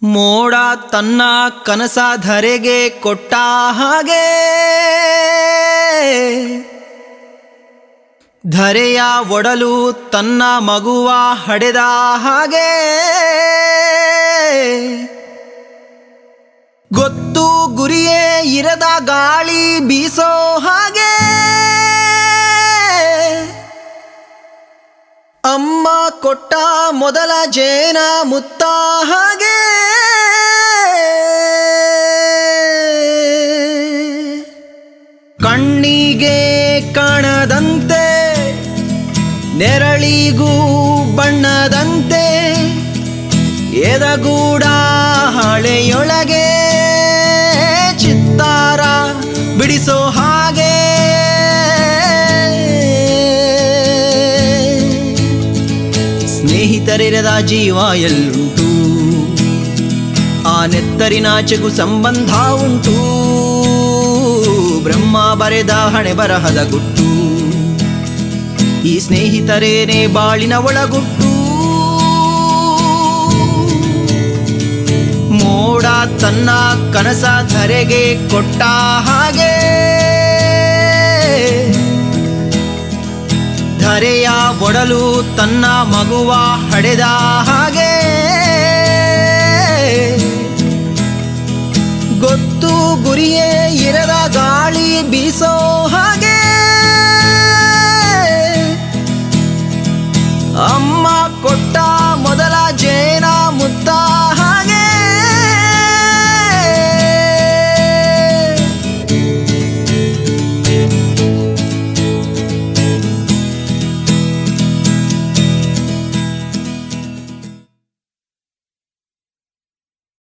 ಮೋಡ ತನ್ನ ಕನಸ ಧರೆಗೆ ಕೊಟ್ಟ ಹಾಗೆ ಧರೆಯ ಒಡಲು ತನ್ನ ಮಗುವ ಹಡೆದ ಹಾಗೆ ಗೊತ್ತು ಗುರಿಯೇ ಇರದ ಗಾಳಿ ಬೀಸೋ ಹಾಗೆ ಅಮ್ಮ ಕೊಟ್ಟ ಮೊದಲ ಜೇನ ಮುತ್ತ ಹಾಗೆ ಕಣ್ಣಿಗೆ ಕಾಣದಂತೆ ನೆರಳಿಗೂ ಬಣ್ಣದಂತೆ ಎದಗೂಡ ಹಳೆಯೊಳಗೆ ಚಿತ್ತಾರ ಬಿಡಿಸೋ ಹಾಗೆ ಸ್ನೇಹಿತರಿರದ ಜೀವ ಎಲ್ಲುಂಟು, ಆ ನೆತ್ತರಿನಾಚೆಗೂ ಸಂಬಂಧ ಉಂಟು. ಬ್ರಹ್ಮ ಬರೆದ ಹಣೆ ಬರಹದ ಗುಟ್ಟು, ಈ ಸ್ನೇಹಿತರೇನೇ ಬಾಳಿನ ಒಳಗುಟ್ಟು. ಮೋಡ ತನ್ನ ಕನಸ ಧರೆಗೆ ಕೊಟ್ಟ ಹಾಗೆ ಧರೆಯ ಒಡಲು ತನ್ನ ಮಗುವ ಹಡೆದ ಹಾಗೆ